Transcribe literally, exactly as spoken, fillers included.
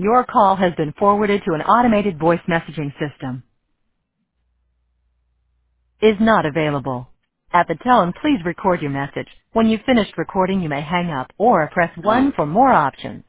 Your call has been forwarded to an automated voice messaging system. Is not available. At the tone, please record your message. When you've finished recording, you may hang up or press one for more options.